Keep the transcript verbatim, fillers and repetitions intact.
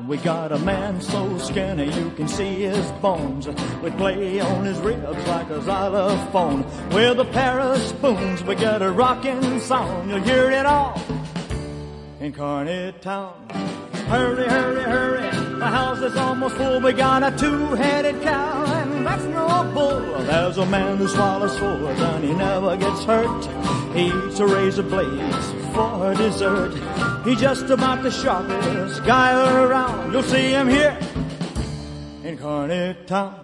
We got a man so skinny you can see his bones, with clay on his ribs like a xylophone. With a pair of spoons we get a rockin' song. You'll hear it all in Kearney Town. Hurry, hurry, hurry, the house is almost full. We got a two-headed cow, and that's no bull. There's a man who swallows swords and he never gets hurt. He eats a razor blades for dessert. He's just about the sharpest guy around. You'll see him here in Kearney Town.